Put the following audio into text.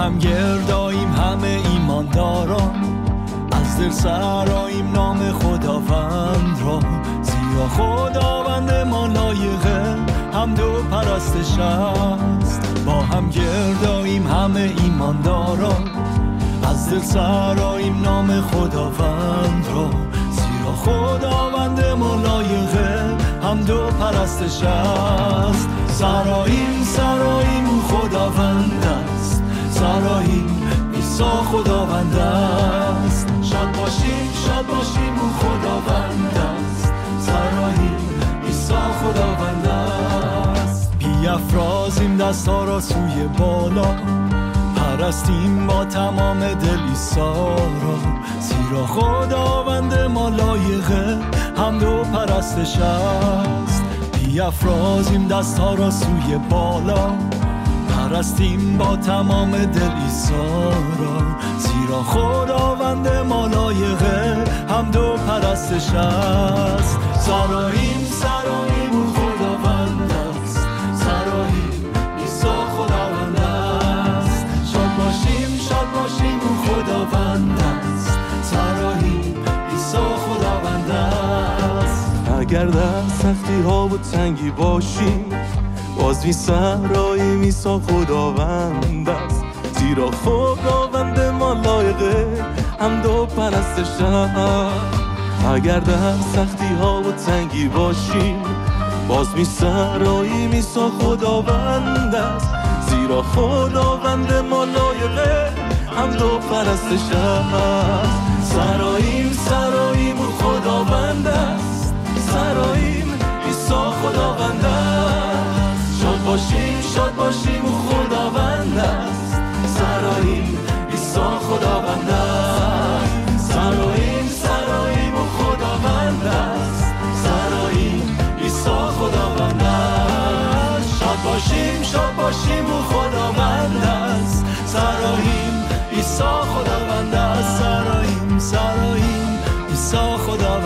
هم گرداییم همه ایمانداران، از دل سراییم نام خداوند را، زیرا خداوند ما لایق حمد و پرستش است. با هم گرداییم همه ایمانداران، از دل سراییم نام خداوند را، زیرا خداوند ما لایق حمد و پرستش است. سراییم سراییم او خداوند است، سراییم عیسی خداوند است. شاد باشیم او خداوند است، سراییم عیسی خداوند است. بیافرازیم دست‌ها را سوی بالا، پرستیم با تمام دل عیسی را، زیرا خداوند ما لایق حمد و پرستش است. بیافرازیم دست‌ها را سوی بالا، پرستیم با تمام دل عیسی را، زیرا خداوند ما لایق حمد و پرستش است. سراییم سراییم او خداوند است، سراییم عیسی خداوند است. شاد باشیم او خداوند است، سراییم عیسی خداوند است. اگر در سختی ها و تنگی باشیم، باز می سراییم عیسی خداوند است، زیرا خداوند ما لایق حمد و پرستش است. اگر در سختی ها و تنگی باشیم، باز می سراییم عیسی خداوند است، زیرا خداوند ما لایق حمد و پرستش است. سراییم او خداوند است، سراییم عیسی خداوند است. شاد باشیم او خداوند است، سراییم عیسی خداوند است. سراییم او خداوند است، سراییم عیسی خداوند است. شاد باشیم او خداوند است، سراییم عیسی خداوند است. سراییم عیسی خداوند